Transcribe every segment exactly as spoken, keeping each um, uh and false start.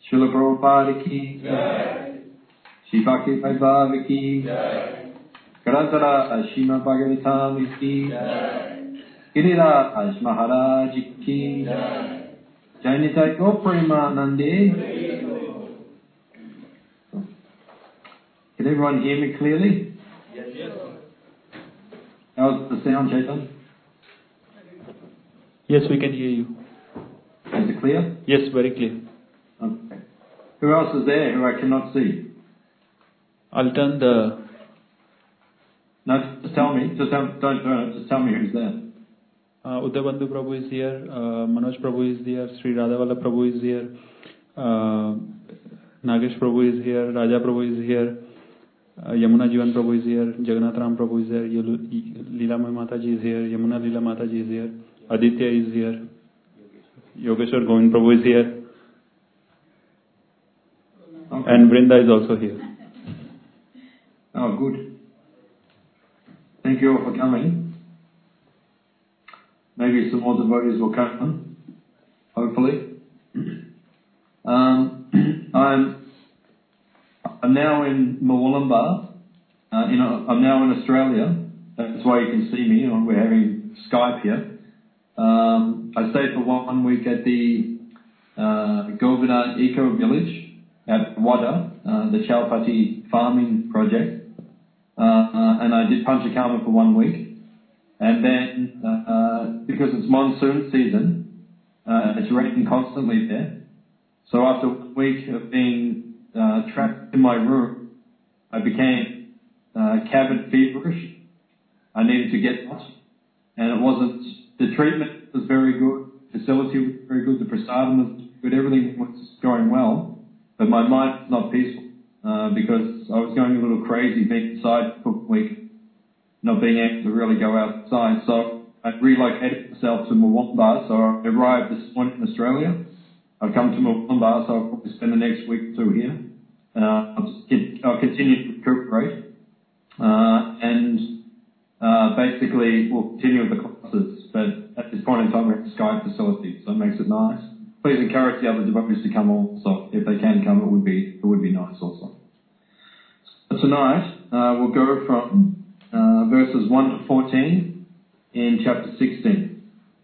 Srila Prabhupada ki Jai. Shri Bhakti Vaibhava ki Jai. Grantara Srimad Bhagavatam ki Jai. Giriraj Maharaj ki Jai. Jai Nitai Gaur Premanande. Can everyone hear me clearly? Yes, yes. How's the sound, Chetan? Yes, we can hear you. Is it clear? Yes, very clear. Okay. Who else is there who I cannot see? I'll turn the... No, just tell me. Just don't, don't turn it. Just tell me who's there. Uh, Uday Bandhu Prabhu is here. Uh, Manoj Prabhu is here. Sri Radhavala Prabhu is here. Uh, Nagesh Prabhu is here. Raja Prabhu is here. Uh, Yamuna Jivan Prabhu is here. Jagannath Ram Prabhu is here. Leela Mataji is here. Yamuna Leela Mataji is here. Aditya is here. Yogeshwar Govind Prabhu is here. Okay. And Vrinda is also here. Oh, good. Thank you all for coming. Maybe some more devotees will come, hopefully. Um, I'm I'm now in Murwillumbah. Uh, in a, I'm now in Australia. That's why you can see me. We're having Skype here. Um, I stayed for one week at the uh, Govardhan Eco Village at Wada, uh, the Chowpatty farming project. Uh, uh, and I did Panchakarma for one week. And then, uh, uh, because it's monsoon season, uh, it's raining constantly there. So after one week of being uh, trapped in my room, I became uh, cabin feverish. I needed to get out. And it wasn't, the treatment was very good, the facility was very good, the prasadam was good, everything was going well. But my mind was not peaceful uh, because I was going a little crazy being inside for a week, not being able to really go outside. So I relocated myself to Murwillumbah. So I arrived this morning in Australia. I've come to Murwillumbah, so I'll probably spend the next week or two here. Uh, I'll, just get, I'll continue to recuperate. Uh, and uh, basically we'll continue with the classes. But at this point in time, we're at the Skype facility, so it makes it nice. Please encourage the other devotees to come also. If they can come, it would be, it would be nice also. So tonight, uh, we'll go from uh, verses one to fourteen in chapter sixteen.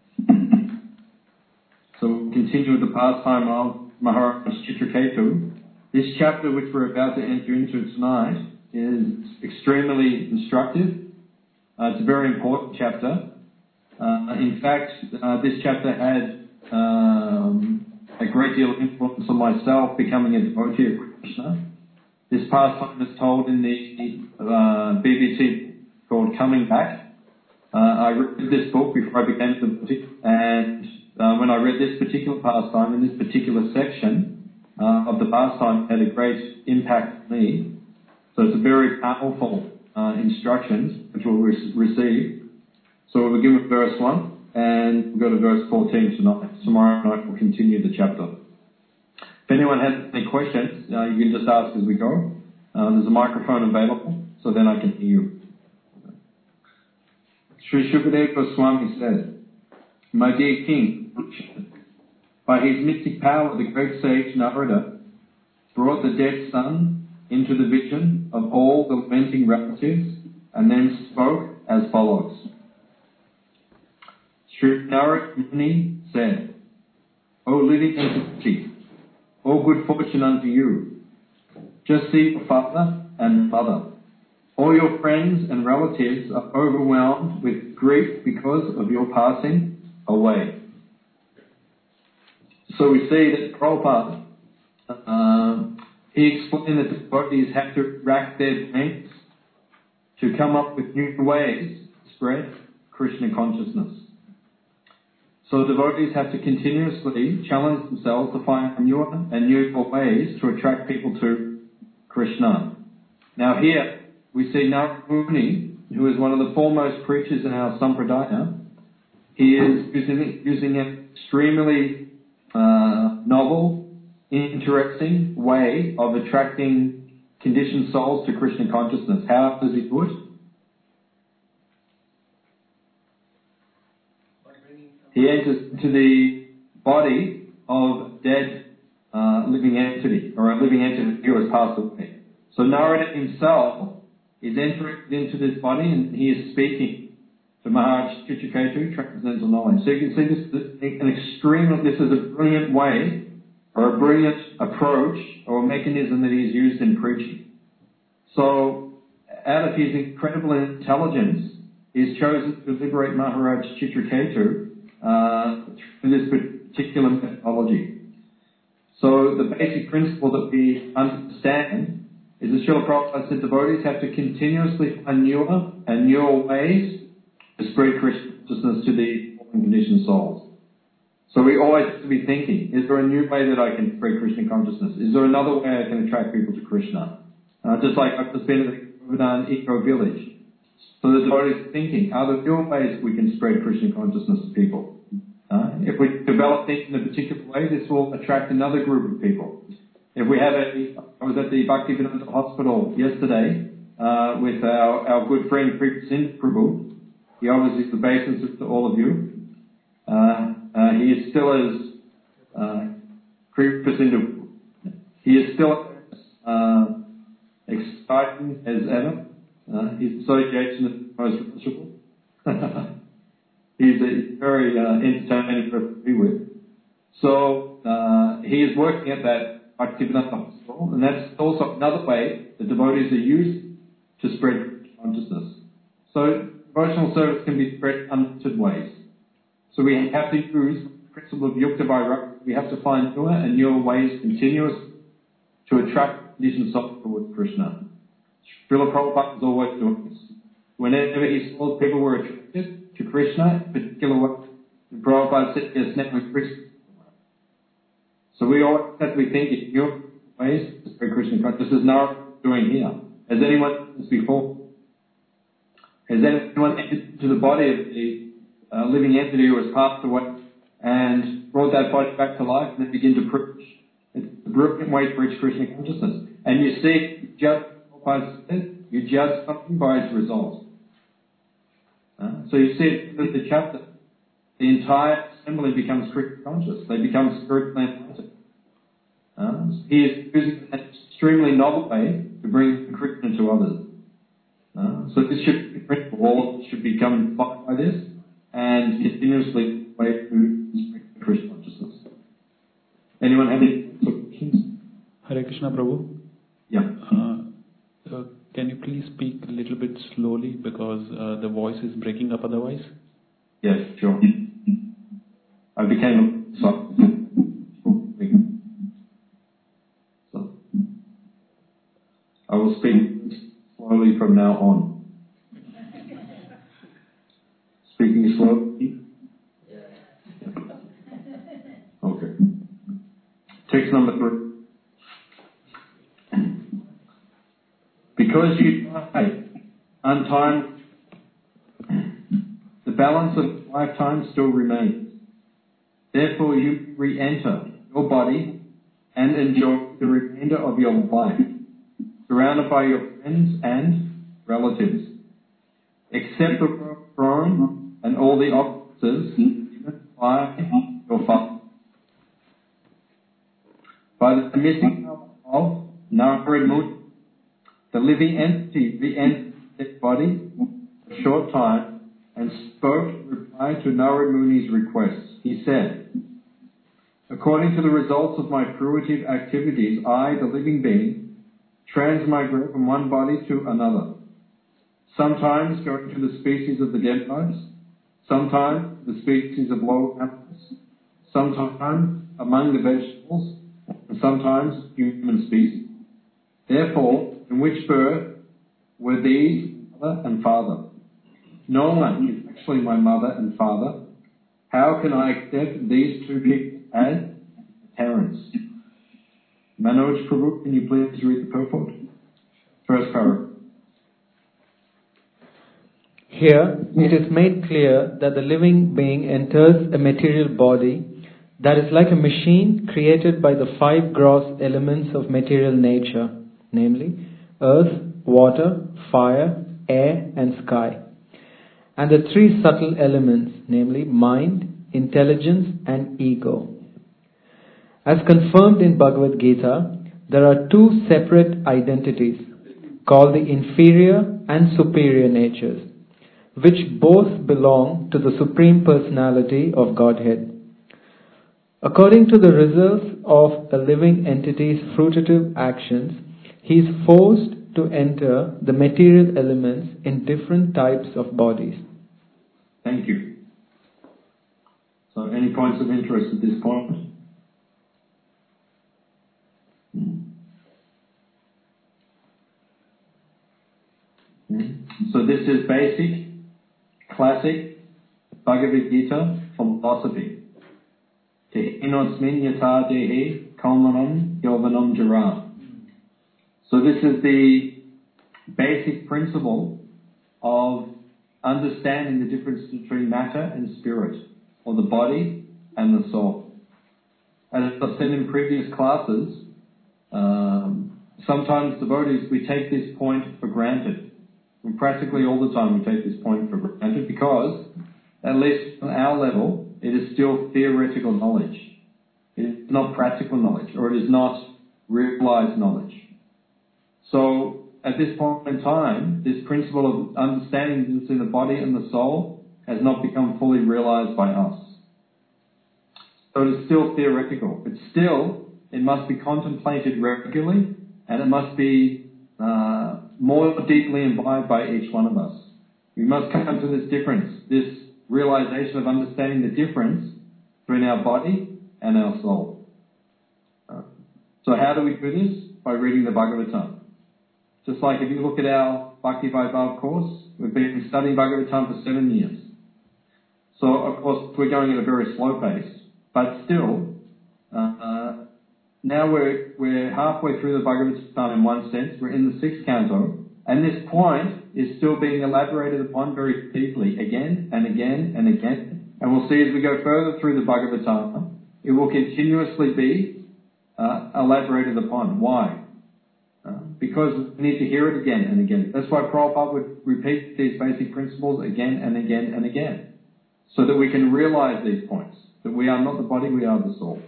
So we'll continue with the pastime of Maharaj Chitraketu. This chapter which we're about to enter into tonight is extremely instructive. Uh, it's a very important chapter. Uh, in fact, uh, this chapter had um, a great deal of influence on myself becoming a devotee of Krishna. This pastime is told in the uh, B B C called Coming Back. Uh, I read this book before I became a devotee, and uh, when I read this particular pastime in this particular section uh, of the pastime, it had a great impact on me. So it's a very powerful uh, instructions which we'll re- receive. So we'll begin with verse one, and we'll go to verse fourteen tonight. Tomorrow night we'll continue the chapter. If anyone has any questions, uh, you can just ask as we go. Uh, there's a microphone available, so then I can hear you. Sri Shukadeva Goswami said, "My dear king, by his mystic power, the great sage Narada brought the dead son into the vision of all the lamenting relatives, and then spoke as follows." Sri Narada Muni said, "O living entity, all good fortune unto you. Just see your father and mother. All your friends and relatives are overwhelmed with grief because of your passing away." So we see that Prabhupada, uh, he explained that the devotees have to rack their brains to come up with new ways to spread Krishna consciousness. So the devotees have to continuously challenge themselves to find newer and newer ways to attract people to Krishna. Now here we see Narada Muni, who is one of the foremost preachers in our Sampradaya. He is using, using an extremely uh, novel, interesting way of attracting conditioned souls to Krishna consciousness. How does he do it? He enters into the body of dead uh, living entity, or a living entity who has passed away. So Narada himself is entering into this body and he is speaking to Maharaj Chitraketu, transcendental knowledge. So you can see this, this an extreme, this is a brilliant way, or a brilliant approach, or a mechanism that he has used in preaching. So, out of his incredible intelligence, he has chosen to liberate Maharaj Chitraketu uh, through this particular methodology. So, the basic principle that we understand is that Srila Prabhupada said devotees have to continuously find newer and newer ways to spread Krishna consciousness to the fallen conditioned souls. So we always have to be thinking, is there a new way that I can spread Krishna consciousness? Is there another way I can attract people to Krishna? Uh, just like I've just been at the Govardhan Eco Village. So the devotees are thinking, are there newer ways we can spread Krishna consciousness to people? Uh, if we develop things in a particular way, this will attract another group of people. If we have a, I was at the Bhaktivedanta Hospital yesterday uh, with our, our good friend Kripa Sindh Prabhu. He obviously is the basis to all of you. Uh, uh, he is still as uh, Kripa Sindh. He is still uh, exciting as ever. Uh, his association is most miserable. He's a very uh, entertaining person to be with. So uh, he is working at that Bhaktivedanta Hospital, and that's also another way the devotees are used to spread consciousness. So devotional service can be spread in unlimited ways. So we have to use the principle of Yukta Vairagya. We have to find newer and newer ways continuously to attract conditioned souls towards Krishna. Srila Prabhupada was always doing this. Whenever he saw people were attracted to Krishna, in a particular way, Prabhupada said, yes, now with Krishna. So we always have to be thinking new ways to spread Krishna consciousness. This is Narada doing here. Has anyone done this before? Has anyone entered into the body of the uh, living entity who has passed away and brought that body back to life and then begin to preach? It's a brilliant way to reach Krishna consciousness. And you see, just you judge something by its results. Uh, so you see it in the chapter. The entire assembly becomes Krishna conscious. They become spiritually enlightened. Uh, he is using an extremely novel way to bring Krishna to others. Uh, so this should be principle. All should become inspired by this and continuously way to spread Krishna consciousness. Anyone have any questions? Hare Krishna, Prabhu. Yeah. Uh, uh, can you please speak a little bit slowly because uh, the voice is breaking up otherwise? Yes, sure. I became a so, so I will speak slowly from now on. Speaking slowly? Okay. Text number three. Because you die untimed, the balance of lifetime still remains. Therefore, you re-enter your body and enjoy the remainder of your life, surrounded by your friends and relatives. Accept the throne and all the offices given by your father. By the missing of Narada Muni, the living entity re-entered his body for a short time and spoke in reply to Narada Muni's request. He said, according to the results of my fruitive activities, I, the living being, transmigrate from one body to another. Sometimes going to the species of the demigods, sometimes the species of lower animals, sometimes among the vegetables, and sometimes human species. Therefore, in which birth were these mother and father? No one is actually my mother and father. How can I accept these two people as parents? Manoj Prabhu, can you please read the purport? First paragraph. Here, it is made clear that the living being enters a material body that is like a machine created by the five gross elements of material nature, namely earth, water, fire, air, and sky, and the three subtle elements, namely mind, intelligence, and ego. As confirmed in Bhagavad Gita, there are two separate identities called the inferior and superior natures, which both belong to the Supreme Personality of Godhead. According to the results of a living entity's fruitative actions, he is forced to enter the material elements in different types of bodies. Thank you. So any points of interest at this point? Hmm. Hmm. So this is basic, classic Bhagavad Gita philosophy. Te inosmin yata dehe kaumanam yovanam jara. So this is the basic principle of understanding the difference between matter and spirit, or the body and the soul. As I've said in previous classes, um, sometimes devotees, we take this point for granted. And practically all the time we take this point for granted because, at least on our level, it is still theoretical knowledge. It is not practical knowledge, or it is not realized knowledge. So, at this point in time, this principle of understanding this in the body and the soul has not become fully realized by us. So it is still theoretical, but still it must be contemplated regularly, and it must be uh, more deeply imbibed by each one of us. We must come to this difference, this realization of understanding the difference between our body and our soul. Uh, so how do we do this? By reading the Bhagavatam. Just like if you look at our Bhakti Vaibhav course, we've been studying Bhagavatam for seven years. So, of course, we're going at a very slow pace, but still, uh, uh, now we're, we're halfway through the Bhagavatam in one sense, we're in the sixth canto, and this point is still being elaborated upon very deeply, again and again and again, and we'll see as we go further through the Bhagavatam, it will continuously be uh, elaborated upon. Why? Uh, because we need to hear it again and again. That's why Prabhupada would repeat these basic principles again and again and again, so that we can realize these points, that we are not the body, we are the soul.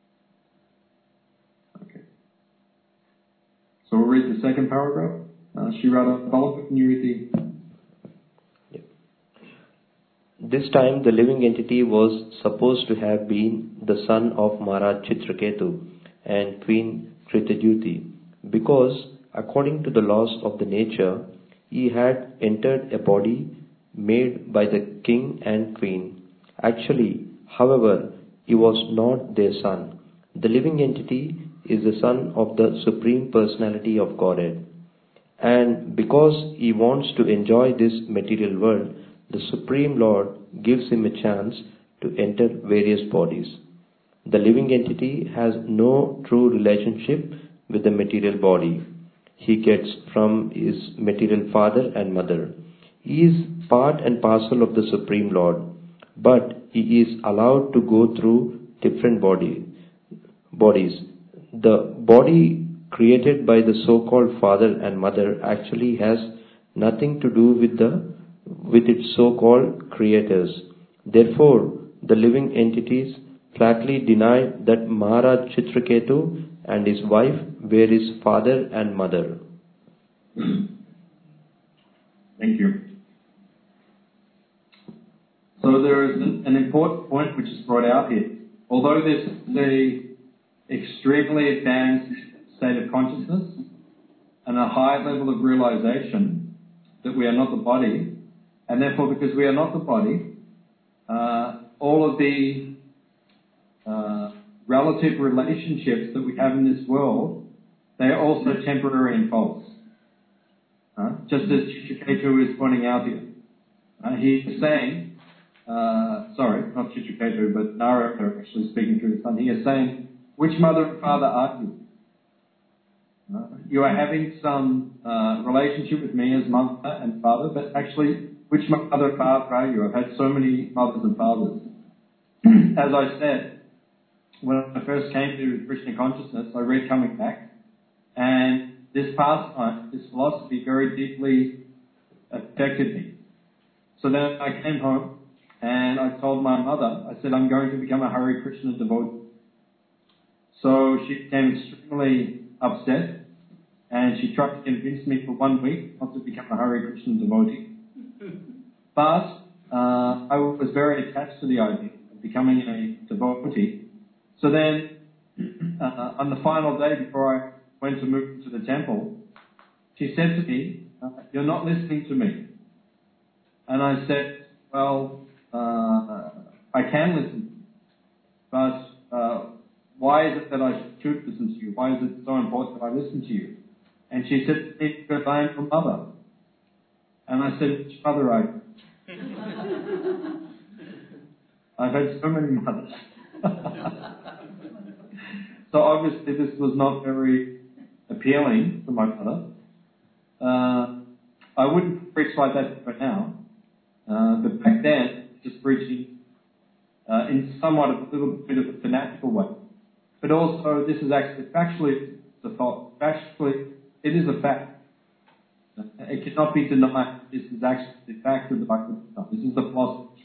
Okay. So we'll read the second paragraph. Uh, Shri Radha Vallabha, can you read the... Yeah. This time the living entity was supposed to have been the son of Maharaj Chitraketu and Queen Kritadyuti, because according to the laws of the nature, he had entered a body made by the king and queen. Actually, however, he was not their son. The living entity is the son of the Supreme Personality of Godhead. And because he wants to enjoy this material world, the Supreme Lord gives him a chance to enter various bodies. The living entity has no true relationship with the material body. He gets from his material father and mother. He is part and parcel of the Supreme Lord, but he is allowed to go through different body, bodies. The body created by the so-called father and mother actually has nothing to do with the with its so-called creators. Therefore, the living entities flatly deny that Maharaj Chitraketu and his wife were his father and mother. Thank you. So there is an important point which is brought out here. Although this is an extremely advanced state of consciousness and a high level of realization that we are not the body, and therefore because we are not the body, uh, all of the uh, relative relationships that we have in this world, they are also temporary and false. Uh, just as Chitraketu is pointing out here. Uh, he is saying, uh, sorry, not Chitraketu, but Narada actually speaking through the son. He is saying, which mother and father are you? Uh, you are having some uh, relationship with me as mother and father, but actually, which mother and father are you? I've had so many mothers and fathers. As I said, when I first came to Krishna consciousness, I read Coming Back, and this pastime, this philosophy very deeply affected me. So then I came home and I told my mother, I said, I'm going to become a Hare Krishna devotee. she became extremely upset, and she tried to convince me for one week not to become a Hare Krishna devotee. But uh, I was very attached to the idea of becoming a devotee. So then, uh, on the final day before I went to move into the temple, she said to me, uh, "You're not listening to me." And I said, "Well, uh, I can listen, but uh, why is it that I should listen to you? Why is it so important that I listen to you?" And she said to me, "Because I am your mother." And I said, "Which mother are you?" I've had so many mothers. So obviously this was not very appealing to my mother. Uh, I wouldn't preach like that for now, uh, but back then, just preaching uh, in somewhat of a little bit of a fanatical way. But also, this is actually factually the thought. Factually, it is a fact. It cannot be denied. This is actually the fact of the Bible. This is the philosophy.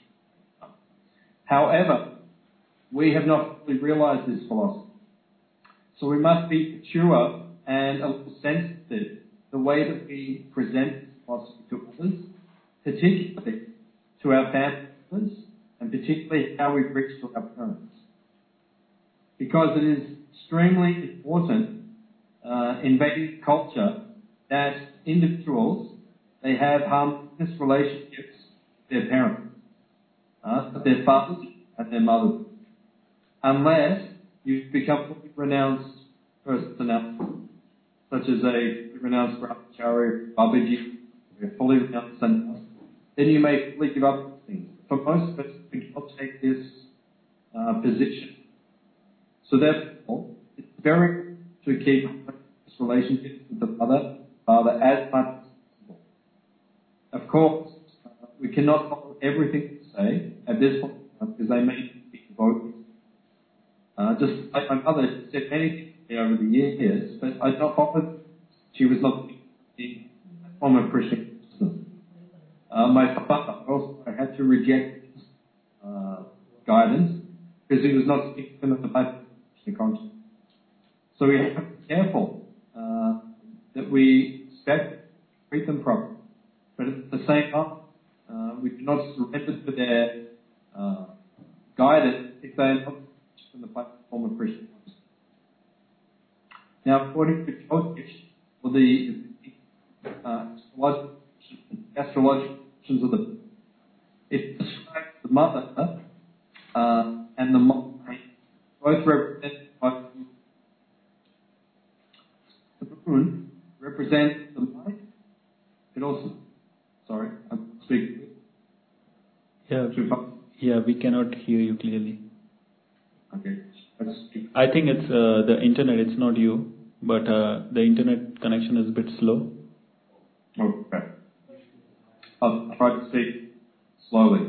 However, we have not fully realized this philosophy. So we must be mature and a little sensitive the way that we present this philosophy to others, particularly to our family members, and particularly how we preach to our parents. Because it is extremely important uh, in Vedic culture that individuals, they have harmonious relationships with their parents, uh, their fathers and their mothers, unless you become fully renounced personality, such as a renounced brahmachari, babaji, a fully renounced sannyas, then you may fully give up things. For most of us, we cannot take this uh, position. So therefore, it's very important to keep this relationship with the mother, father as much as possible. Of course, uh, we cannot follow everything they say at this point because they may be devotees. Uh, just like my mother, she said many things to me over the years, but I not followed. She was not the form of Christian consciousness. Uh, my father also I had to reject his uh, guidance because he was not speaking of the Bible Christian consciousness. So we have to be careful uh, that we respect, treat them properly, but at the same time, uh, we do not surrender to their uh, guidance if they are not in the platform of Christian consciousness. Now, according to Jyotish, or the uh, astrological questions of the, it describes the mother uh, and the mind both represent by the moon represents the mind. It also, sorry, I'm speaking. Yeah, yeah, we cannot hear you clearly. Okay. I think it's uh, the internet, it's not you, but uh, the internet connection is a bit slow. Okay. I'll try to speak slowly.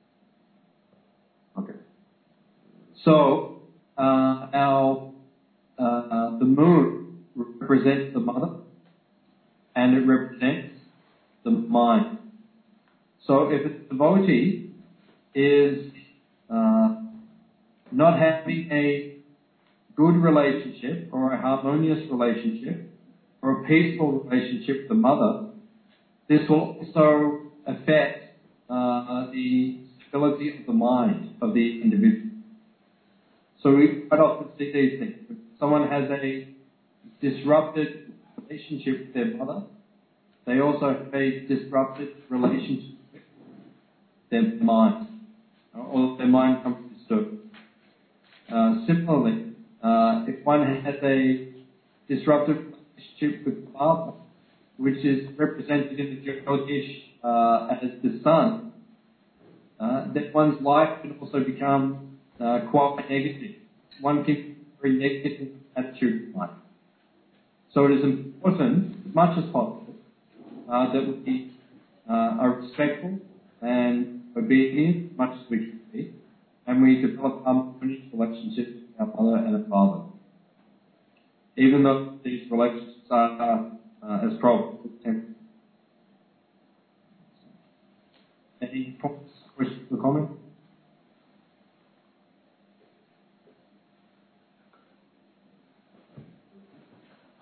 Okay. So, uh, our, uh, uh, the moon represents the mother, and it represents the mind. So if a devotee is uh, not having a good relationship or a harmonious relationship or a peaceful relationship with the mother, this will also affect uh, the stability of the mind of the individual. So we quite often see these things. If someone has a disrupted relationship with their mother, they also have a disrupted relationship with their mind, or their mind comes disturbed. Uh, similarly, uh, if one has a disruptive relationship with the father, which is represented in the Jyotish uh, as the sun, uh, then one's life can also become uh, quite negative. One can be very negative attitude in life. So it is important, as much as possible, uh, that we uh, are respectful and obedient, as much as we can be, and we develop harmonious relationships with our mother and our father. Even though these relationships are uh, as problems. Any points, questions, or comments?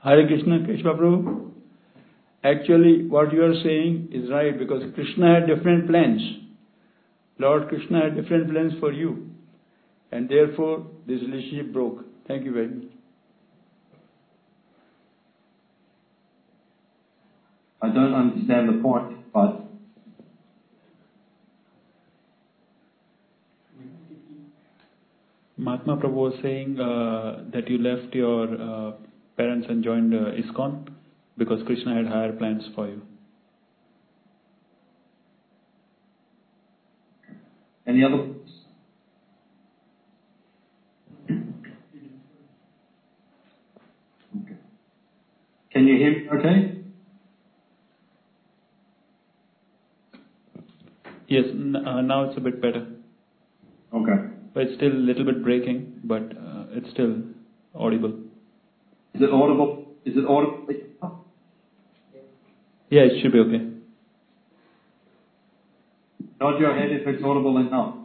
Hare Krishna, Krishna Prabhu. Actually, what you are saying is right, because Krishna had different plans. Lord Krishna had different plans for you. And therefore, this relationship broke. Thank you very much. I don't understand the point, but Mahatma Prabhu was saying uh, that you left your uh, parents and joined uh, ISKCON because Krishna had higher plans for you. any other? Okay. Can you hear me okay? Yes, n- uh, now it's a bit better. Okay. But it's still a little bit breaking, but uh, it's still audible. Is it audible? Is it audible? Yeah, it should be okay. Nod your head if it's audible enough.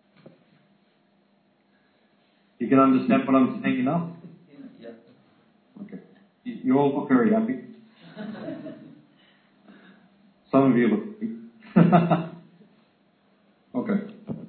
You can understand what I'm saying enough? Yeah. Okay. You you all look very happy. Some of you look happy. Okay.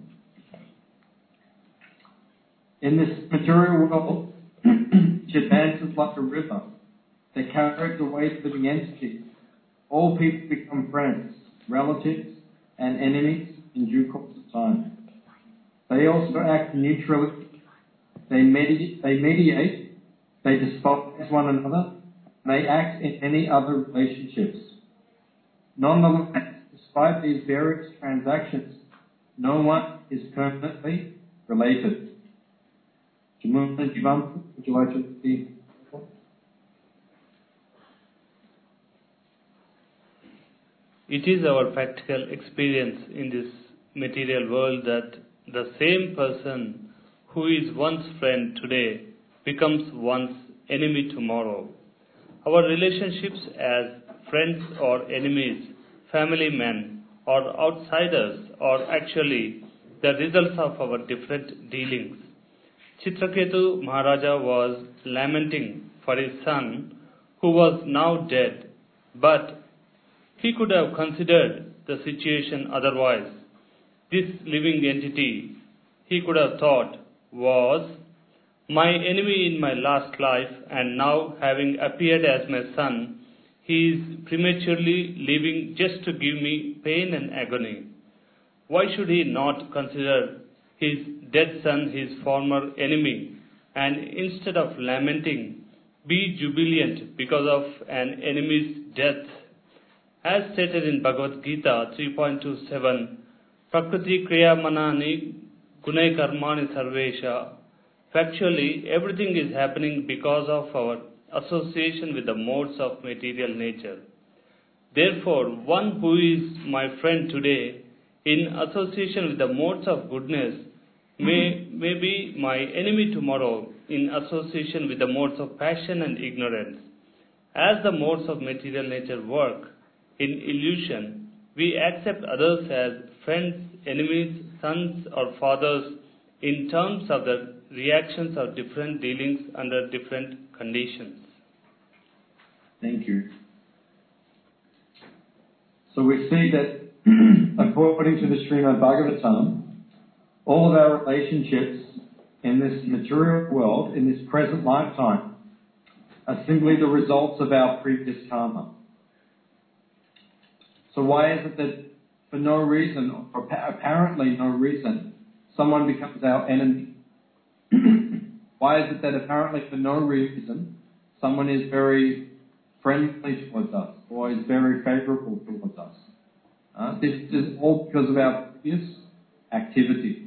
In this material world, which advances like a river, that carries away living entities, all people become friends, relatives, and enemies in due course of time. They also act neutrally. They mediate, they mediate, they despise one another, and they act in any other relationships. Nonetheless, despite these various transactions, no one is permanently related. Jamuna Jivan, would you like to repeat? It is our practical experience in this material world that the same person who is one's friend today becomes one's enemy tomorrow. Our relationships as friends or enemies, family men or outsiders are actually the results of our different dealings. Chitraketu Maharaja was lamenting for his son who was now dead, but he could have considered the situation otherwise. This living entity, he could have thought, was my enemy in my last life, and now having appeared as my son, he is prematurely leaving just to give me pain and agony. Why should he not consider his dead son his former enemy, and instead of lamenting, be jubilant because of an enemy's death? As stated in Bhagavad Gita three point two seven, Prakriti Kriya Manani Gunai Karmani Sarvesha. Factually, everything is happening because of our association with the modes of material nature. Therefore, one who is my friend today, in association with the modes of goodness, may, may be my enemy tomorrow, in association with the modes of passion and ignorance. As the modes of material nature work in illusion, we accept others as friends, enemies, sons or fathers in terms of the reactions of different dealings under different conditions. Thank you. So we see that according to the Srimad Bhagavatam, all of our relationships in this material world, in this present lifetime, are simply the results of our previous karma. So why is it that for no reason, or apparently no reason, someone becomes our enemy? Why is it that apparently for no reason, someone is very friendly towards us, or is very favorable towards us? Uh, this is all because of our previous activities.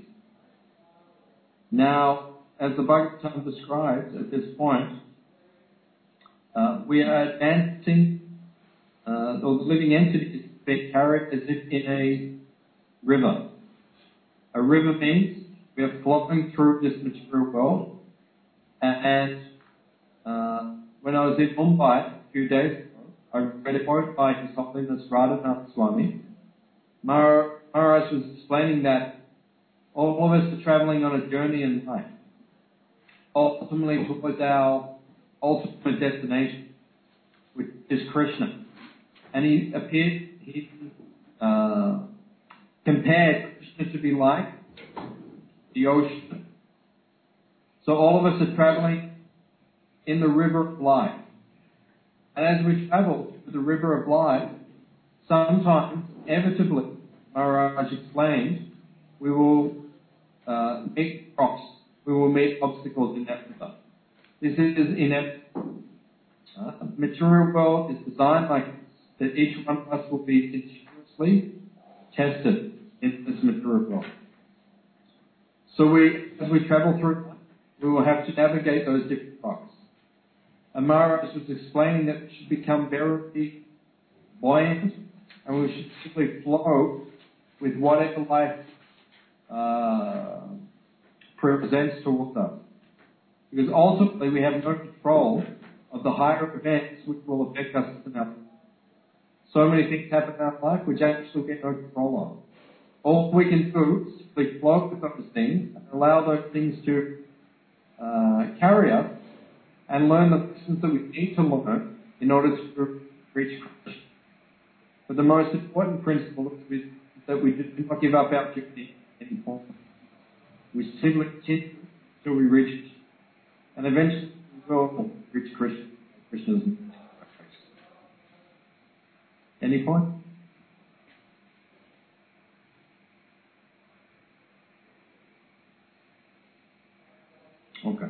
Now, as the Bhagavatam describes at this point, uh, we are advancing, uh, the living entities being carried as if in a river. A river means we are flowing through this material world. And uh, when I was in Mumbai a few days ago, I read a quote by His Holiness Radhanath Swami. Maharaj was explaining that all of us are travelling on a journey in life, ultimately towards our ultimate destination. is Krishna. And he appeared, he uh, compared Krishna to be like the ocean. So all of us are traveling in the river of life. And as we travel through the river of life, sometimes, inevitably, Maharaj explained, we will uh, meet rocks, we will meet obstacles in that river. This is inevitable. Uh, the material world is designed like this, that each one of us will be continuously tested in this material world. So we, as we travel through, we will have to navigate those different rocks. And Maharaj was explaining that we should become very buoyant and we should simply flow with whatever life uh, presents towards us. Because ultimately we have no control of the higher events which will affect us in our life. So many things happen in our life which actually get no control of. All we can do is simply flow with those things and allow those things to uh, carry us and learn the lessons that we need to learn in order to reach Krishna. But the most important principle is that we do not give up our journey at any point. We simply continue until we reach it. And eventually we will reach Krishna. Krishna's Any point? Okay.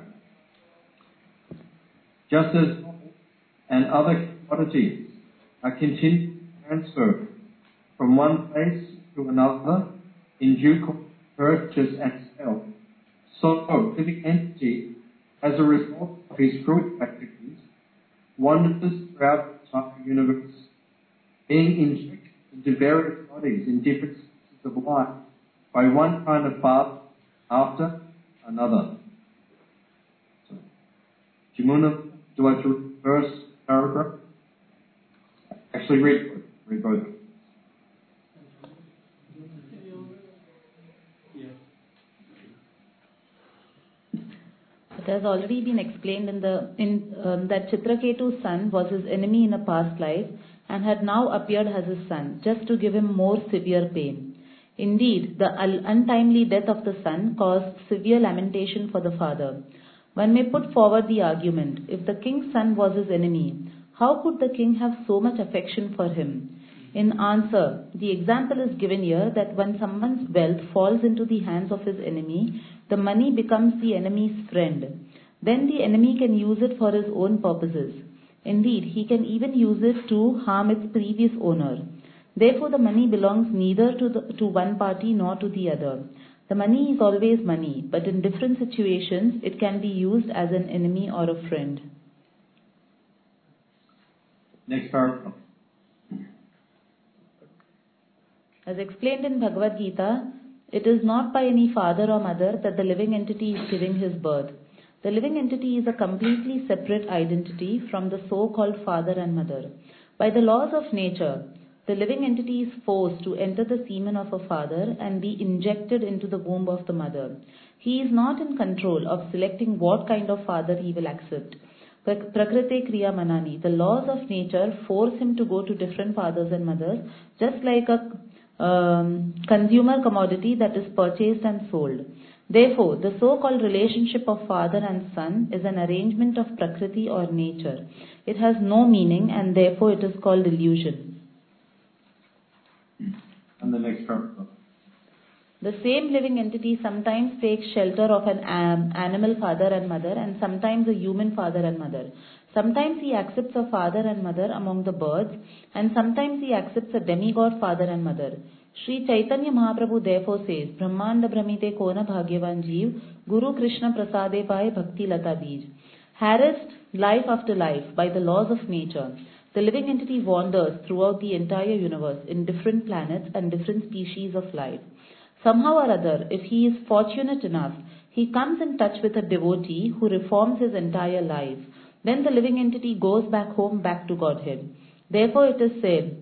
Just as and other commodities are continually transferred from one place to another in due course, purchase and sell, so living entity, as a result of his fruit activities, wanders throughout the entire universe, being injected into various bodies in different stages of life by one kind of path after another. So, Jamuna, do you like to read the first paragraph? Actually, read both. Read both. It has already been explained in the in um, that Chitraketu's son was his enemy in a past life and had now appeared as his son, just to give him more severe pain. Indeed, the untimely death of the son caused severe lamentation for the father. One may put forward the argument, if the king's son was his enemy, how could the king have so much affection for him? In answer, the example is given here that when someone's wealth falls into the hands of his enemy, the money becomes the enemy's friend. Then the enemy can use it for his own purposes. Indeed, he can even use it to harm its previous owner. Therefore, the money belongs neither to, the, to one party nor to the other. The money is always money, but in different situations, it can be used as an enemy or a friend. Next paragraph. As explained in Bhagavad Gita, it is not by any father or mother that the living entity is giving his birth. The living entity is a completely separate identity from the so-called father and mother. By the laws of nature, the living entity is forced to enter the semen of a father and be injected into the womb of the mother. He is not in control of selecting what kind of father he will accept. Prakriti Kriya Manani, the laws of nature force him to go to different fathers and mothers, just like a um, consumer commodity that is purchased and sold. Therefore, the so-called relationship of father and son is an arrangement of Prakriti or nature. It has no meaning and therefore it is called illusion. And the next paragraph. The same living entity sometimes takes shelter of an um, animal father and mother and sometimes a human father and mother. Sometimes he accepts a father and mother among the birds and sometimes he accepts a demigod father and mother. Sri Chaitanya Mahaprabhu therefore says, Brahmanda Brahmite Kona Bhagyavan Jeev, Guru Krishna Prasade Pai Bhakti Lata Bij. Harassed life after life by the laws of nature, the living entity wanders throughout the entire universe in different planets and different species of life. Somehow or other, if he is fortunate enough, he comes in touch with a devotee who reforms his entire life. Then the living entity goes back home, back to Godhead. Therefore it is said,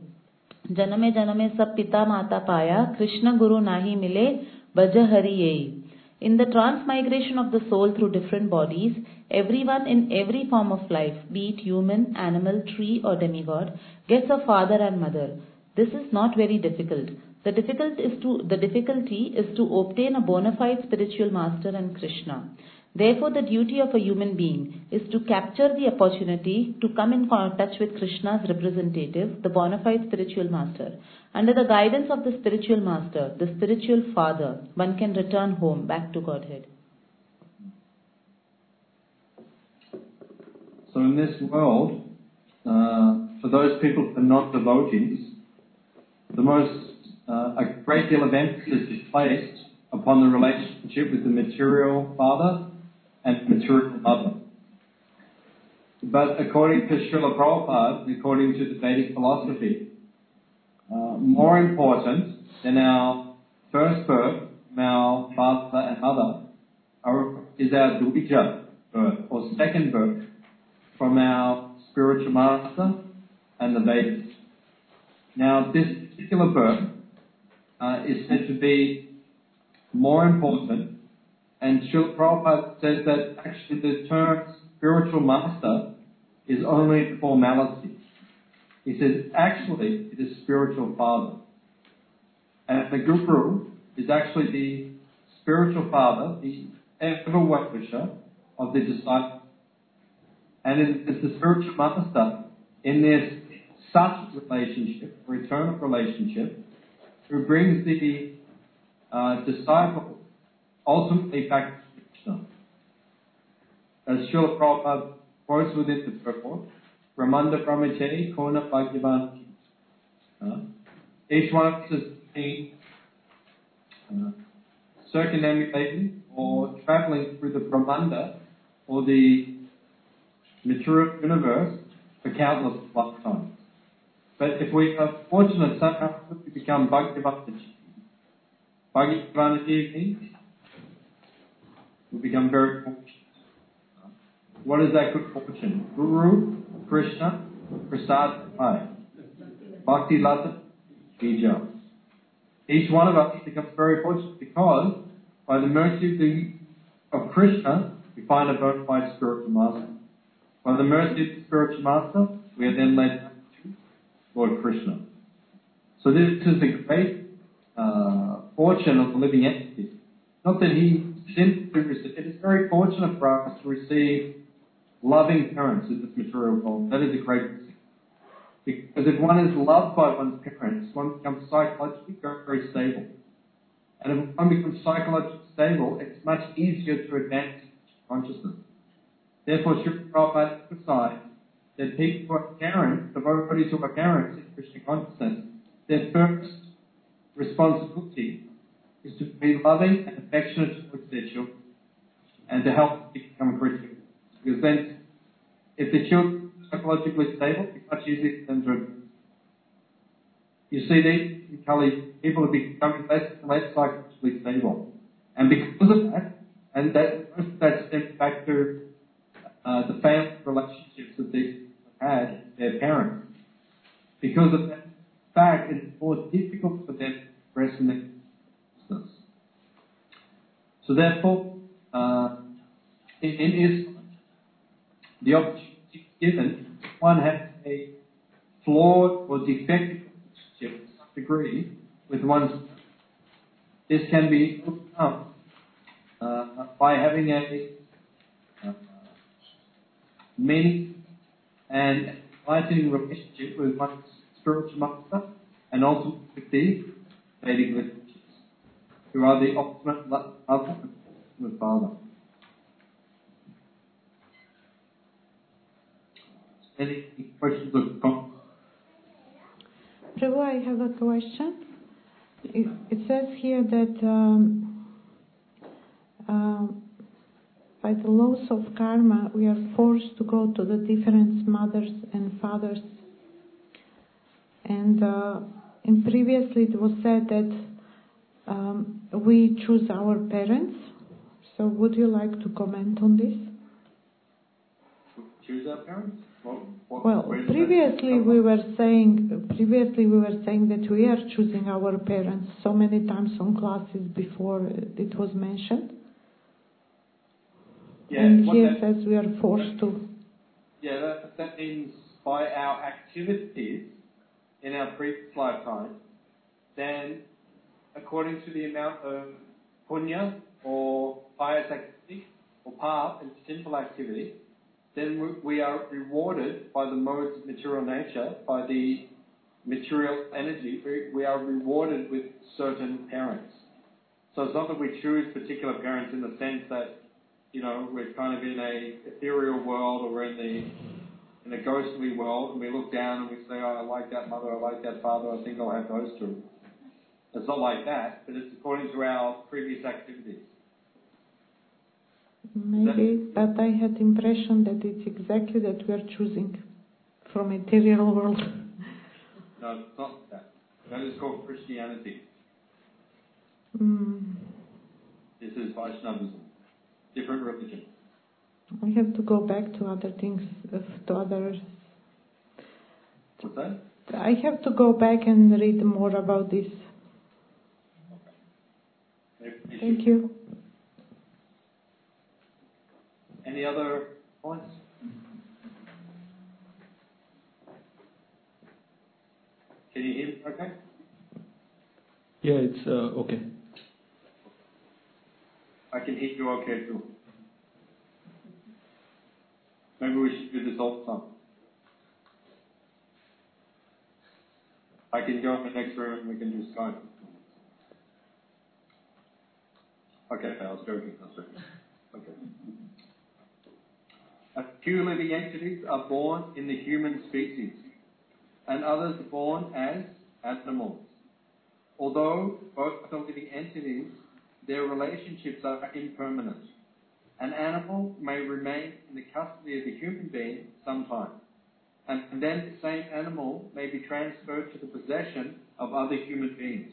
Janame janame sab pita mata paya, Krishna guru nahi mile, bhaja hari yei. In the transmigration of the soul through different bodies, everyone in every form of life, be it human, animal, tree or demigod, gets a father and mother. This is not very difficult. The, difficult is to, the difficulty is to obtain a bona fide spiritual master and Krishna. Therefore, the duty of a human being is to capture the opportunity to come in touch with Krishna's representative, the bona fide spiritual master. Under the guidance of the spiritual master, the spiritual father, one can return home, back to Godhead. So in this world, uh, for those people who are not devotees, the most, uh, a great deal of emphasis is placed upon the relationship with the material father and material mother. But according to Srila Prabhupada, according to the Vedic philosophy, uh, more important than our first birth, our father and mother, are, is our Dvija birth, or second birth, from our spiritual master and the Vedas. Now, this particular birth uh, is said to be more important, and Srila Prabhupada says that actually the term spiritual master is only a formality. He says actually it is spiritual father. And the Guru is actually the spiritual father, the ever-welwisher of the disciple. And it is the spiritual master in this such relationship, or eternal relationship, who brings the uh, disciple ultimately back to Krishna. As Srila Prabhupada quotes within the purport, Ramanda Brahmachari Kona Bhagyavan. Uh, each one of us is being uh, circumambulating or traveling through the Brahmanda, or the material universe, for countless lifetimes. But if we are fortunate somehow to become Bhagyavan, Bhagyavan means we become very fortunate. What is that good fortune? Guru, Krishna, Prasad, Bhai. Bhakti Lata, Bija. Each one of us becomes very fortunate because by the mercy of, the, of Krishna, we find a bona fide spiritual master. By the mercy of the spiritual master, we are then led to Lord Krishna. So this is the great uh, fortune of the living entity. Not that he simply received, it is very fortunate for us to receive loving parents in this material world. That is a great blessing. Because if one is loved by one's parents, one becomes psychologically very stable. And if one becomes psychologically stable, it's much easier to advance consciousness. Therefore, Srila Prabhupada emphasized that people who are parents, devotees who are parents in Krishna consciousness, their first responsibility is to be loving and affectionate towards their children and to help them become Christians. Because then, if the children are psychologically stable, it's much easier for them to advance. You see, these in Kali, people are becoming less and less psychologically stable. And because of that, and that, most of that stems back to uh, the family relationships that they had with their parents. Because of that fact, it's more difficult for them to express in their business. So therefore, uh, in, in Islam, the opportunity is given, if one has a flawed or defective relationship to some degree with one's parents, this can be overcome uh, by having a uh, meaningful and enlightening relationship with one's spiritual master and also with the Vedic literatures, who are the ultimate mother and ultimate father. Any questions or comments? Prabhu, I have a question. It, it says here that um, um, by the laws of karma, we are forced to go to the different mothers and fathers. And uh, in previously it was said that um, we choose our parents. So would you like to comment on this? Choose our parents? What, what, well, previously we were saying previously we were saying that we are choosing our parents so many times on classes before it was mentioned. Yeah, and what here that- says we are forced to. Yeah, that, that means by our activities in our previous lifetime, then according to the amount of punya or pious activity or pap and sinful activity, then we, we are rewarded by the modes of material nature, by the material energy, we, we are rewarded with certain parents. So it's not that we choose particular parents in the sense that, you know, we're kind of in a ethereal world or we're in the in a ghostly world and we look down and we say, oh, I like that mother, I like that father, I think I'll have those two. It's not like that, but it's according to our previous activities. Maybe, but I had the impression that it's exactly that we are choosing from material world. No, it's not that. That is called Christianity. Mm. This is Vaishnavism. Different religion. I have to go back to other things, uh, to other. What's that? I have to go back and read more about this. Okay. Thank you. Any other points? Can you hear me okay? Yeah, it's uh, okay. I can hear you okay too. Maybe we should do this all the time. I can go in the next room and we can do Skype. Okay, I was joking. I was joking. Okay. A few living entities are born in the human species, and others are born as animals. Although both are living entities, their relationships are impermanent. An animal may remain in the custody of the human being sometime, and then the same animal may be transferred to the possession of other human beings.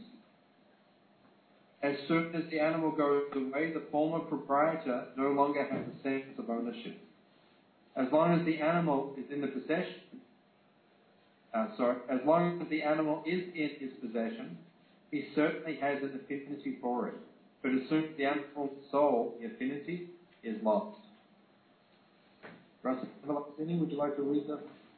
As soon as the animal goes away, the former proprietor no longer has a sense of ownership. As long as the animal is in the possession, uh, sorry, as long as the animal is in his possession, he certainly has an affinity for it. But as soon as the animal's soul, the affinity, is lost. Rasa, would you like to read that?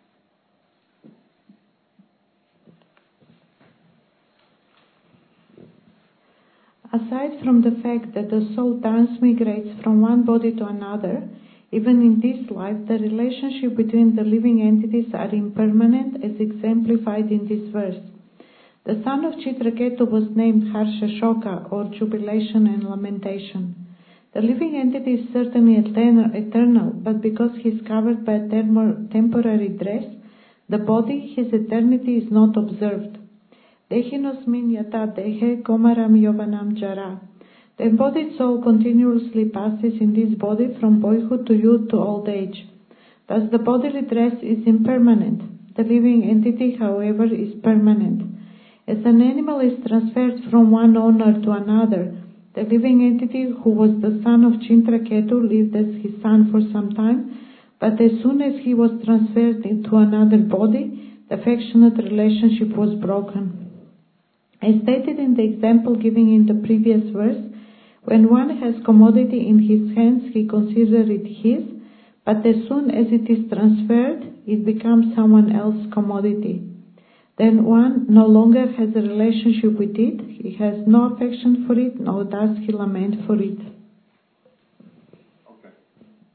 Aside from the fact that the soul transmigrates from one body to another, even in this life, the relationship between the living entities are impermanent, as exemplified in this verse. The son of Chitraketu was named Harsha Shoka, or jubilation and lamentation. The living entity is certainly eternal, but because he is covered by a temporary dress, the body, his eternity, is not observed. Dehinos min yata dehe komaram yovanam jara. The embodied soul continuously passes in this body from boyhood to youth to old age. Thus the bodily dress is impermanent. The living entity, however, is permanent. As an animal is transferred from one owner to another, the living entity who was the son of Chitraketu lived as his son for some time, but as soon as he was transferred into another body, the affectionate relationship was broken. As stated in the example given in the previous verse, when one has commodity in his hands, he considers it his, but as soon as it is transferred, it becomes someone else's commodity. Then one no longer has a relationship with it, he has no affection for it, nor does he lament for it. Okay.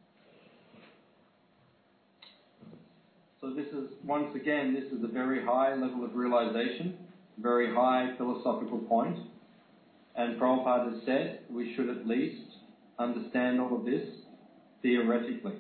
So this is, once again, this is a very high level of realization, very high philosophical point. And Prabhupada has said we should at least understand all of this theoretically.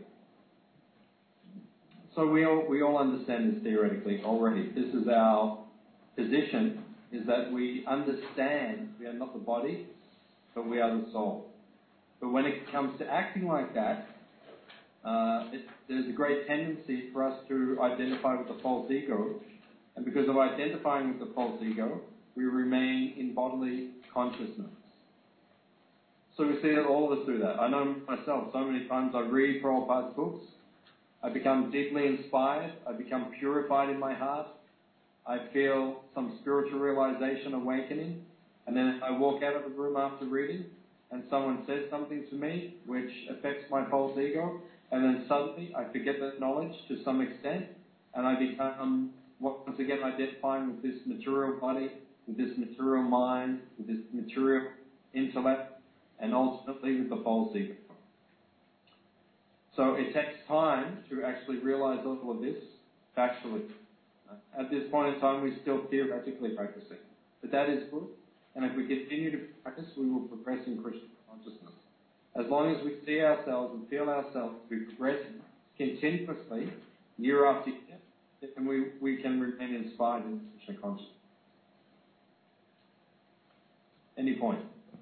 So we all, we all understand this theoretically already. This is our position, is that we understand we are not the body, but we are the soul. But when it comes to acting like that, uh, it, there's a great tendency for us to identify with the false ego. And because of identifying with the false ego, we remain in bodily consciousness. So we see that all of us do that. I know myself, so many times I read Prabhupada's books, I become deeply inspired, I become purified in my heart, I feel some spiritual realization awakening, and then I walk out of the room after reading, and someone says something to me which affects my false ego, and then suddenly I forget that knowledge to some extent, and I become once again identifying with this material body, with this material mind, with this material intellect, and ultimately with the false ego. So it takes time to actually realize all of this factually. At this point in time, we're still theoretically practicing. But that is good. And if we continue to practice, we will progress in Krishna consciousness. As long as we see ourselves and feel ourselves to be progressing continuously, year after year, then we, we can remain inspired in Krishna consciousness. Any point?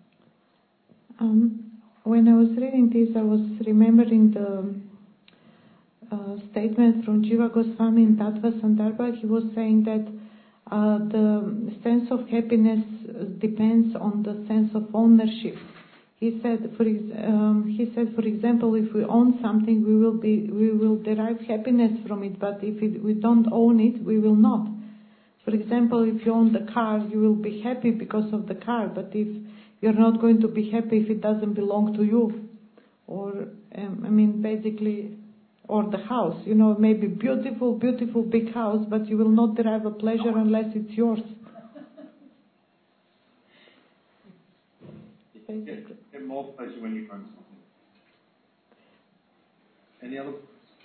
Um, when I was reading this, I was remembering the uh, statement from Jiva Goswami in Tattva Sandarbha. He was saying that uh, the sense of happiness depends on the sense of ownership. He said, for ex- um, he said, for example, if we own something, we will be, we will derive happiness from it. But if it, we don't own it, we will not. For example, if you own the car, you will be happy because of the car. But if you're not going to be happy if it doesn't belong to you, or um, I mean, basically, or the house. You know, maybe beautiful, beautiful big house, but you will not derive a pleasure unless it's yours. You get, get more pleasure when you own something. Any other?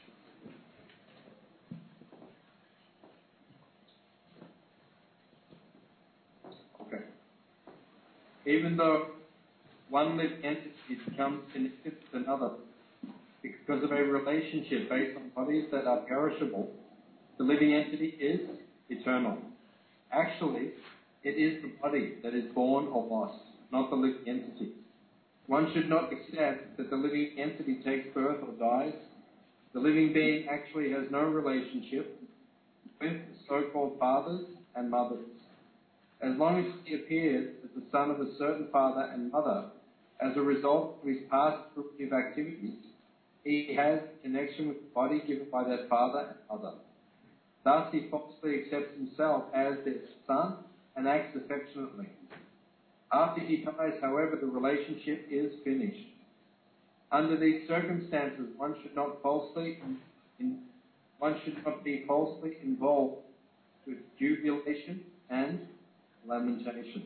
Okay. Even though one living entity becomes connected to another because of a relationship based on bodies that are perishable, the living entity is eternal. Actually, it is the body that is born or lost, not the living entity. One should not accept that the living entity takes birth or dies. The living being actually has no relationship with so-called fathers and mothers. As long as he appears as the son of a certain father and mother, as a result of his past productive activities, he has a connection with the body given by that father and mother. Thus he falsely accepts himself as their son and acts affectionately. After he dies, however, the relationship is finished. Under these circumstances, one should not falsely in, one should not be falsely involved with jubilation and lamentation.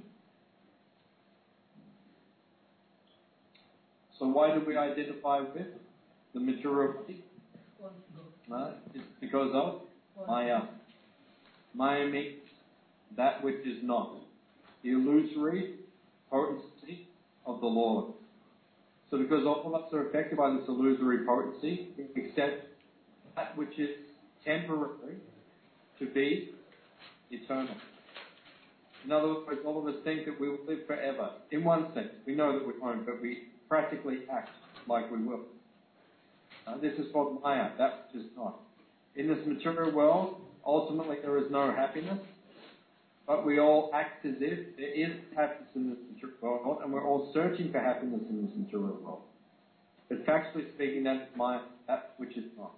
So why do we identify with the material body? Uh, it's because of Maya. Maya means that which is not. The illusory potency of the Lord. So because all of us are affected by this illusory potency, we accept that which is temporary to be eternal. In other words, all of us think that we will live forever. In one sense, we know that we won't, but we practically act like we will. Uh, this is called Maya, that which is not. In this material world, ultimately there is no happiness, but we all act as if there is happiness in this material world, and we're all searching for happiness in this material world. But factually speaking, that's Maya, that which is not.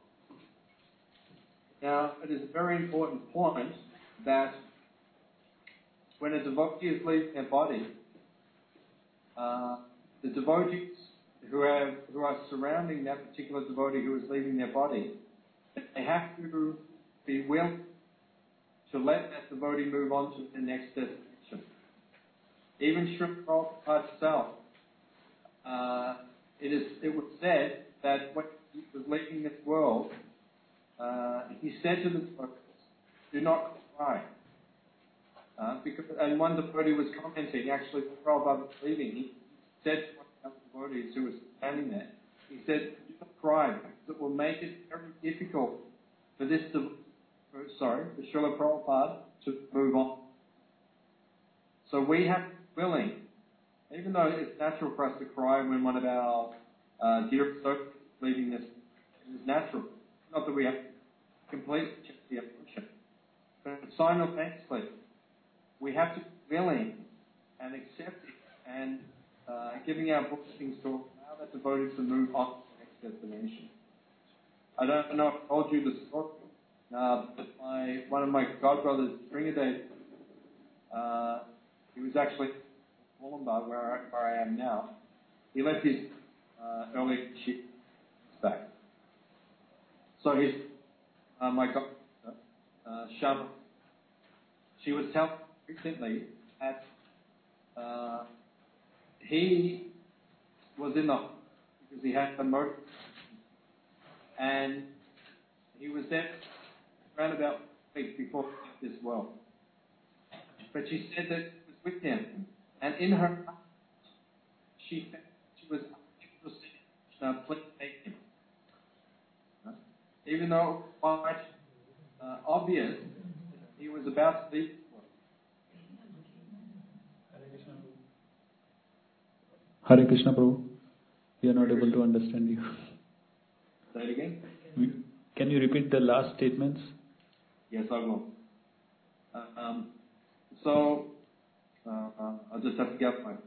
Now, it is a very important point that when a devotee is leaving their body, uh, the devotees who have who are surrounding that particular devotee who is leaving their body, they have to be willing to let that devotee move on to the next destination. Even Srila Prabhupada himself, uh, it is it was said that when he was leaving this world, uh, he said to the devotees, "Do not cry." Uh, because, and one devotee was commenting, actually, when Prabhupada was leaving, he said to one of the devotees who was standing there, he said, "Do not cry, because it will make it very difficult for this, dev- for, sorry, for Srila Prabhupada to move on." So we have to be willing, even though it's natural for us to cry when one of our uh, dear associates is leaving this, it is natural. Not that we have to completely check the emotion, but simultaneously, we have to be willing and accepting and uh, giving our blessings to allow that devotee to move on to the next destination. I don't know if I told you the story, uh, but my one of my godbrothers, Sringadev, uh, he was actually in Wollongbar, where I, where I am now, he left his uh, early ship back. So his, uh, my godmother, uh, Shama, she was telling recently that uh, he was in the because he had a motor, and he was there around about a week before he left this world. But she said that it was with him, and in her heart, she felt she was able to see Krishna please take him. Even though it was quite uh, obvious that he was about to leave this world. Hare Krishna Prabhu, we are not able to understand you. Say it again. We, can you repeat the last statements? Yes, I will. Uh, um, so, uh, uh, I'll just have to get my.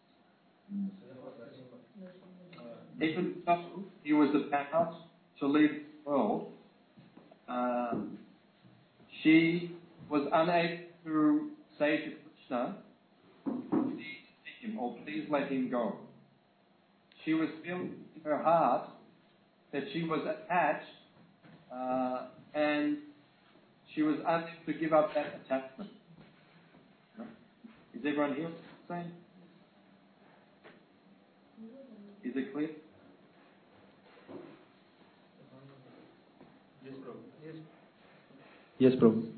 Even though he was about to leave the world, um, she was unable to say to Krishna, please take him, or please let him go. She was feeling in her heart that she was attached, uh, and she was unable to give up that attachment. Is everyone here saying? Is it clear? Yes, Prabhu. Yes, yes Prabhu.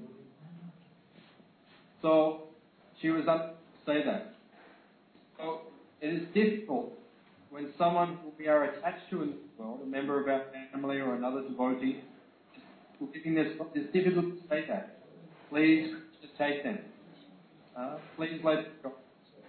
So she was unable to say that. So it is difficult when someone who we are attached to in this world, a member of our family or another devotee, living this, it's difficult to say that. Please just take them. Uh, please let it go.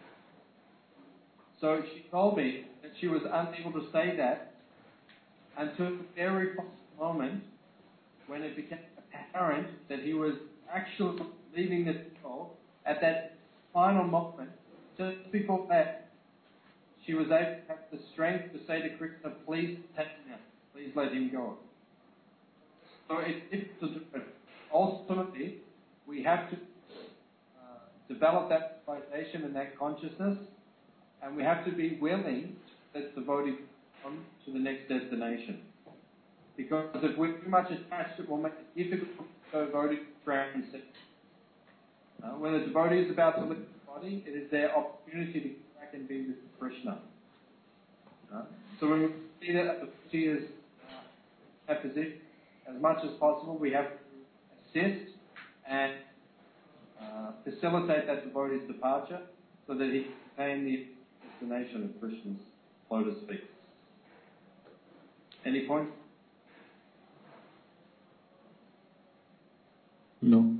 So she told me that she was unable to say that until the very moment when it became apparent that he was actually leaving this world. At that final moment, just before that, she was able to have the strength to say to Krishna, please take him out. Please let him go. So it's difficult to do it. Ultimately, we have to uh, develop that realization and that consciousness, and we have to be willing to let the devotee on to the next destination. Because if we're too much attached, it will make it difficult for the devotee to transcend. Uh, when the devotee is about to leave the body, it is their opportunity to come back and be with Krishna. Uh, so when we see that the devotee is uh, in a position, as much as possible, we have to assist and uh, facilitate that devotee's departure so that he can attain the destination of Krishna's lotus feet. Any points? No.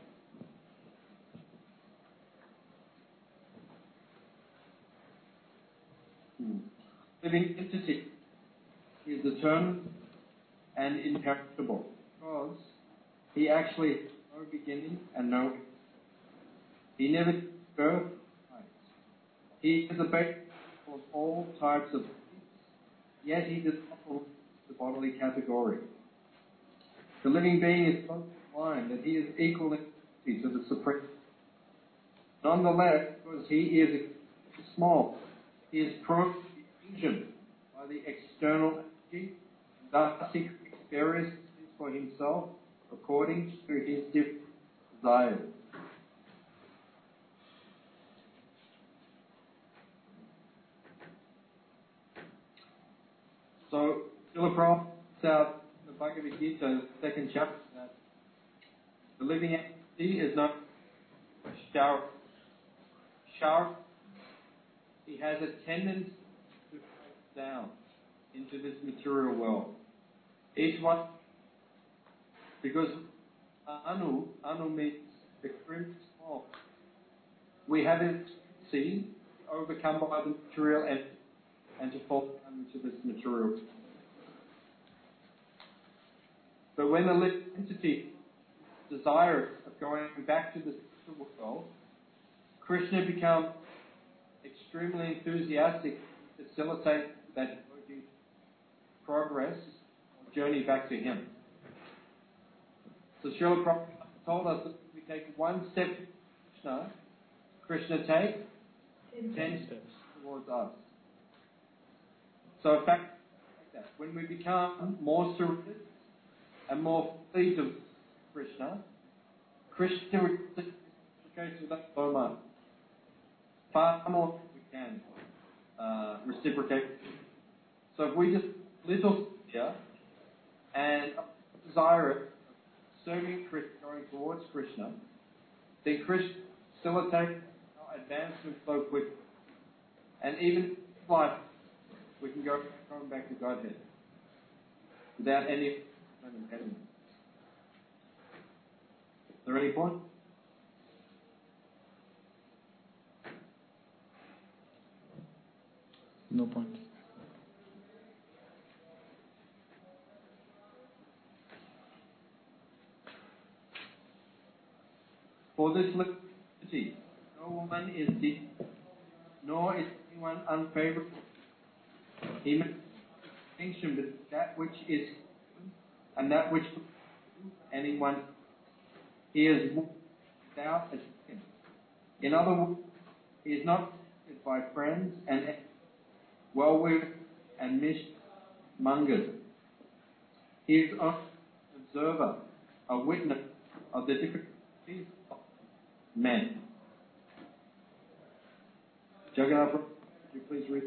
Hmm. Living entity is eternal and imperishable because he actually has no beginning and no end. He never gives birth. He is a basis of all types of things, yet he does not belong to the bodily category. The living being is so blind that he is equal in to the Supreme. Nonetheless, because he is small, he is prone to be injured by the external energy, thus he creates various things for himself according to his different desires. So, Srila Prabhupada points out in the Bhagavad Gita, second chapter, that the living entity is not a shower. Shower, he has a tendency to break down into this material world. Each one, because anu, anu means extremely small. We have a tendency to overcome by the material and, and to fall down into this material. But when the living entity desires of going back to the spiritual world, Krishna becomes extremely enthusiastic to facilitate that devotee's progress or journey back to him. So Srila Prabhupada told us that if we take one step to Krishna, Krishna takes ten steps towards us. So in fact, when we become more surrendered and more fully devoted to Krishna, Krishna reciprocates with us so much, far more than we can uh, reciprocate. So if we just little here and desire it, serving Krishna, going towards Krishna, then Krishna facilitates our advancement so quickly. And even in life, we can go going back to Godhead without any impediment. Is there any point? No point. For this liberty, no woman is deep, nor is anyone unfavorable. He makes a distinction between that which is and that which anyone he is without a second. In other words, he is not by friends and well-wished and mission-mongers. He is an observer, a witness of the difficulties of men. Jagannath, would you please read?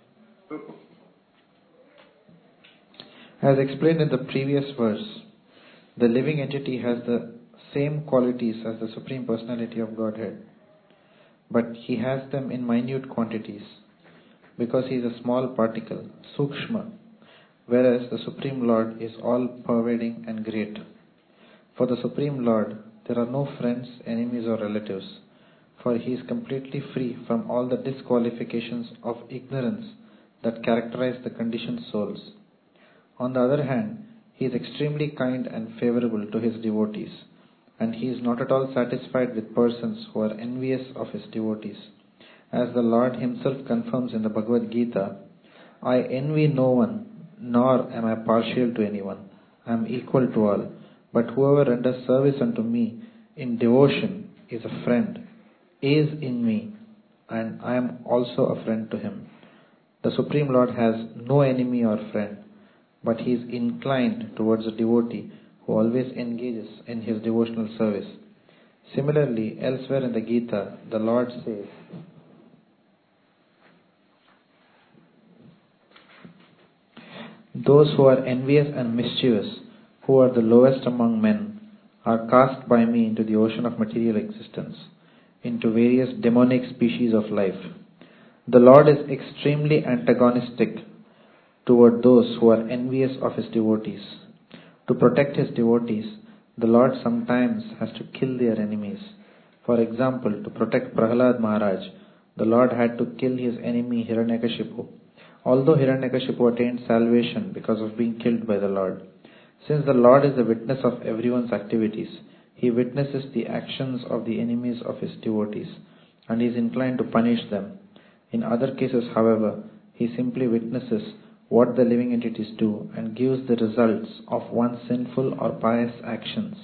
As explained in the previous verse, the living entity has the same qualities as the Supreme Personality of Godhead, but he has them in minute quantities because he is a small particle, Sukshma, whereas the Supreme Lord is all-pervading and great. For the Supreme Lord, there are no friends, enemies or relatives, for he is completely free from all the disqualifications of ignorance that characterize the conditioned souls. On the other hand, he is extremely kind and favorable to his devotees, and he is not at all satisfied with persons who are envious of his devotees. As the Lord himself confirms in the Bhagavad Gita, I envy no one, nor am I partial to anyone. I am equal to all, but whoever renders service unto me in devotion is a friend, is in me, and I am also a friend to him. The Supreme Lord has no enemy or friend, but he is inclined towards a devotee who always engages in his devotional service. Similarly, elsewhere in the Gita, the Lord says, those who are envious and mischievous, who are the lowest among men, are cast by me into the ocean of material existence, into various demonic species of life. The Lord is extremely antagonistic toward those who are envious of his devotees. To protect his devotees, the Lord sometimes has to kill their enemies. For example, to protect Prahlad Maharaj, the Lord had to kill his enemy Hiranyakashipu, although Hiranyakashipu attained salvation because of being killed by the Lord. Since the Lord is the witness of everyone's activities, he witnesses the actions of the enemies of his devotees, and is inclined to punish them. In other cases, however, he simply witnesses what the living entities do and gives the results of one's sinful or pious actions.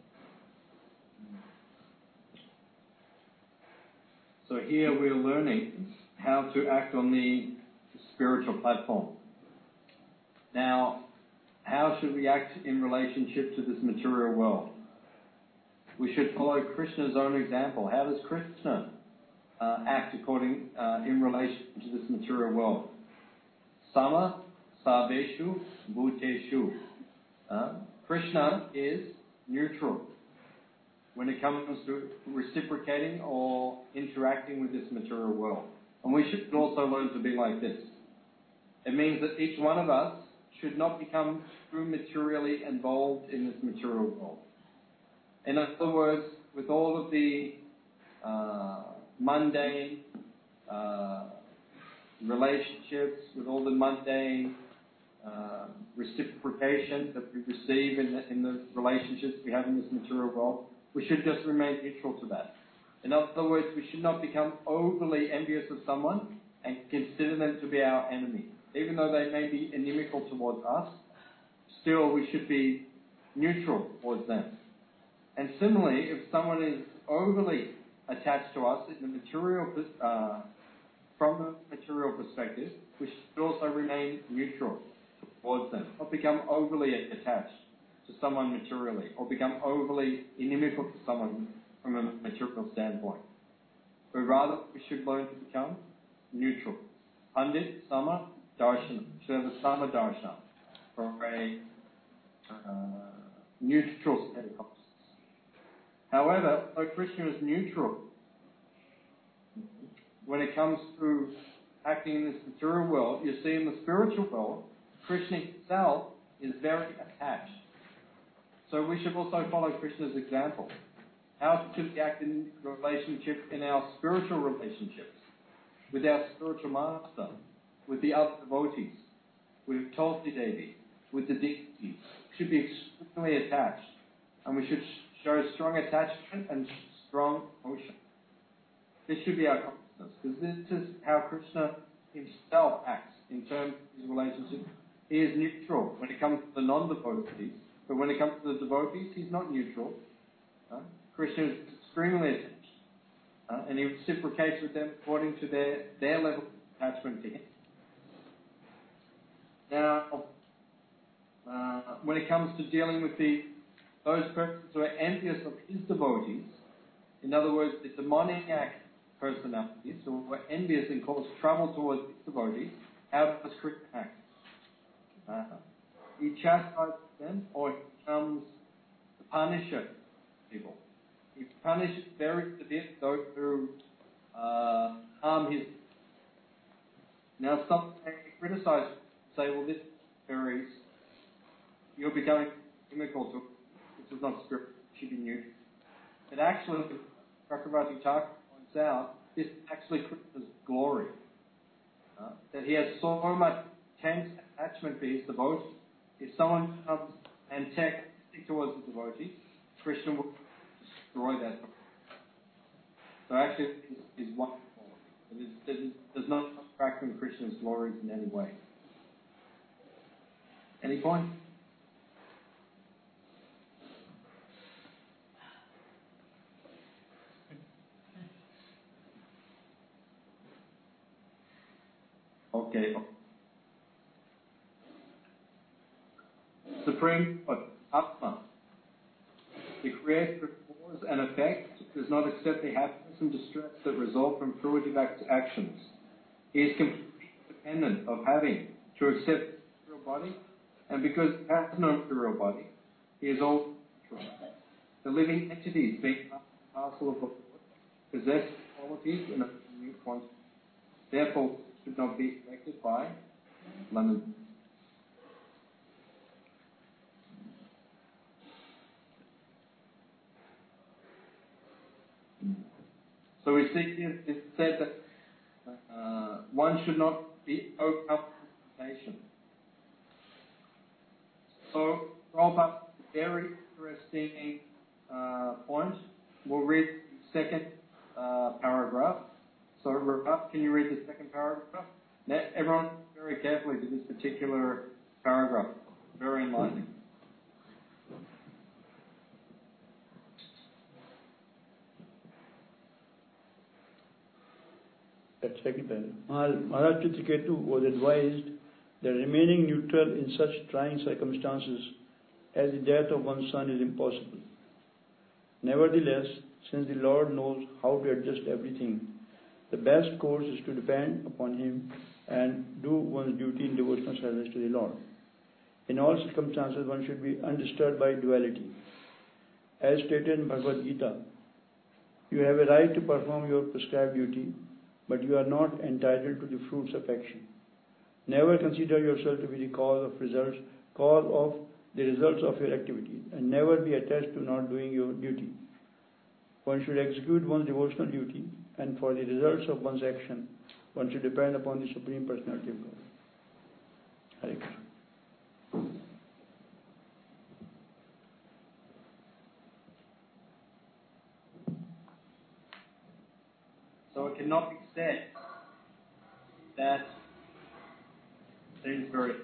So here we're learning how to act on the spiritual platform. Now, how should we act in relationship to this material world? We should follow Krishna's own example. How does Krishna uh, act according uh, in relation to this material world? Sama Sarveshu Bhuteshu. Uh, Krishna is neutral when it comes to reciprocating or interacting with this material world. And we should also learn to be like this. It means that each one of us should not become too materially involved in this material world. In other words, with all of the uh, mundane uh, relationships, with all the mundane uh, reciprocation that we receive in the, in the relationships we have in this material world, we should just remain neutral to that. In other words, we should not become overly envious of someone and consider them to be our enemy. Even though they may be inimical towards us, still we should be neutral towards them. And similarly, if someone is overly attached to us in the material, uh, from the material perspective, we should also remain neutral towards them, not become overly attached to someone materially, or become overly inimical to someone from a material standpoint. But rather, we should learn to become neutral. Pandit, Sama, Darshana. We should have a Sama Darshana, or a uh, neutral state of consciousness. However, though Krishna is neutral, when it comes to acting in this material world, you see in the spiritual world, Krishna himself is very attached. So we should also follow Krishna's example. How should we act in relationship in our spiritual relationships, with our spiritual master, with the other devotees, with Tulsi Devi, with the deities? We should be extremely attached, and we should show strong attachment and strong emotion. This should be our consciousness, because this is how Krishna himself acts in terms of his relationship. He is neutral when it comes to the non-devotees, but when it comes to the devotees, he's not neutral. Uh, Krishna is extremely attached, uh, and he reciprocates with them according to their, their level of attachment to him. Now, uh, when it comes to dealing with the those persons who are envious of his devotees, in other words, the demoniac personalities who are envious and cause trouble towards his devotees, how does Krishna act? Uh, he chastises them, or he becomes the punisher of people. He punishes very severely those who uh, harm his. Now, some may criticize, say, well, this varies. You're becoming inimical to. This is not spiritual. It should be neutral. But actually, Chakravarti Thakur points out, this is actually Krishna's glory. Uh, that he has so much intense attachment for his devotee. If someone comes antagonistic towards the devotee, Krishna will destroy that. So actually, it is one quality. It does not subtract from Krishna's glories in any way. Any point? Okay. Supreme Atma. The creator of cause and effect does not accept the happiness and distress that result from fruitive actions. He is completely dependent of having to accept the material body, and because he has no material body, he is all neutral. The living entities, being part and parcel of the Lord, possess qualities in a new quantity. Therefore, should not be affected by London. So we see here it said that uh, one should not be overcome with temptation. So, Prabhupada, very interesting uh, point. We'll read the second uh, paragraph. So, Rav, can you read the second paragraph? Now, everyone, very carefully to this particular paragraph. Very enlightening. That second paragraph. Maharaj Chitraketu was advised that remaining neutral in such trying circumstances as the death of one's son is impossible. Nevertheless, since the Lord knows how to adjust everything, the best course is to depend upon Him and do one's duty in devotional service to the Lord. In all circumstances, one should be undisturbed by duality. As stated in Bhagavad Gita, you have a right to perform your prescribed duty, but you are not entitled to the fruits of action. Never consider yourself to be the cause of results, cause of the results of your activities, and never be attached to not doing your duty. One should execute one's devotional duty, and for the results of one's action, one should depend upon the Supreme Personality of God. Hare Krishna. So it cannot be said that seems very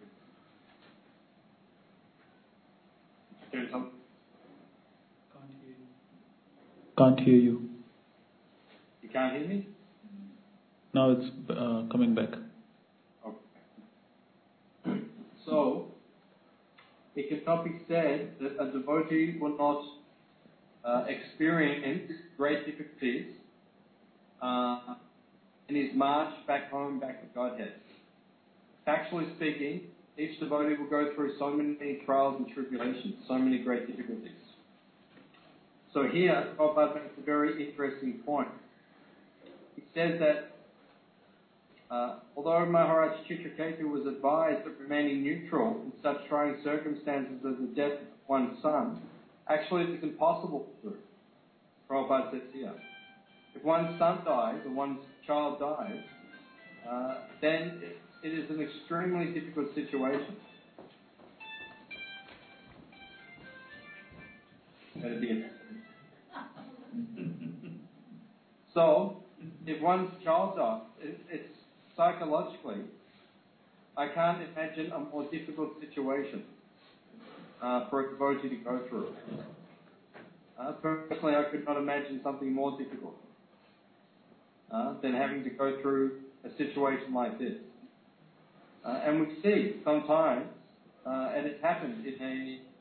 doing something. Can't hear you. Can't hear you. You can't hear me? Now it's uh, coming back. So, it cannot be said that a devotee will not uh, experience great difficulties uh, in his march back home, back to Godhead. Factually speaking, each devotee will go through so many trials and tribulations, so many great difficulties. So here, Prabhupada makes a very interesting point. He says that uh, although Maharaj Chitraketu was advised of remaining neutral in such trying circumstances as the death of one's son, actually it is impossible to do. Prabhupada says here, if one's son dies or one's child dies, uh, then it, it is an extremely difficult situation. Better be a So, if one's child dies, it, it's psychologically, I can't imagine a more difficult situation uh, for a devotee to go through. Uh, personally, I could not imagine something more difficult uh, than having to go through a situation like this. Uh, and we see sometimes, uh, and it's happened in a